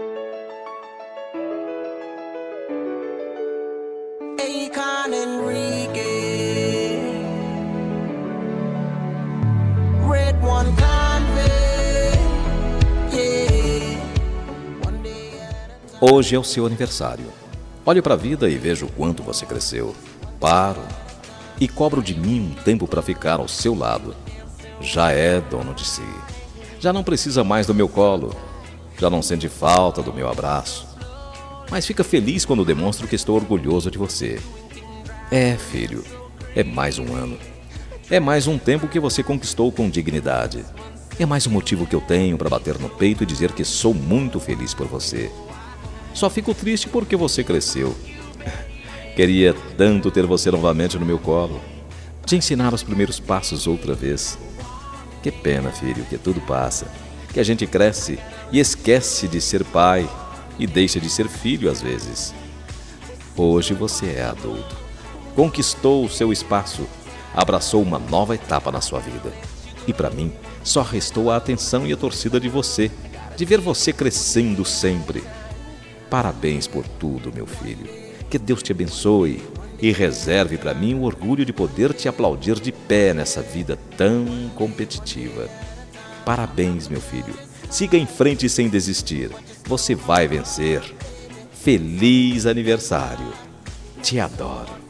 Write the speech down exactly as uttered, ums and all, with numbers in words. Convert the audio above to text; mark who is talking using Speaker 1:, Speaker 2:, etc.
Speaker 1: Akon Enrique, Red One Convict, yeah. One day at a time.
Speaker 2: Hoje é o seu aniversário. Olho para a vida e vejo o quanto você cresceu. Paro e cobro de mim um tempo para ficar ao seu lado. Já é dono de si. Já não precisa mais do meu colo. Já não sente falta do meu abraço. Mas fica feliz quando demonstro que estou orgulhoso de você. É, filho, é mais um ano. É mais um tempo que você conquistou com dignidade. É mais um motivo que eu tenho para bater no peito e dizer que sou muito feliz por você. Só fico triste porque você cresceu. Queria tanto ter você novamente no meu colo. Te ensinar os primeiros passos outra vez. Que pena, filho, que tudo passa. Que a gente cresce e esquece de ser pai e deixa de ser filho às vezes. Hoje você é adulto. Conquistou o seu espaço. Abraçou uma nova etapa na sua vida. E para mim, só restou a atenção e a torcida de você. De ver você crescendo sempre. Parabéns por tudo, meu filho. Que Deus te abençoe e reserve para mim o orgulho de poder te aplaudir de pé nessa vida tão competitiva. Parabéns, meu filho. Siga em frente sem desistir. Você vai vencer. Feliz aniversário. Te adoro.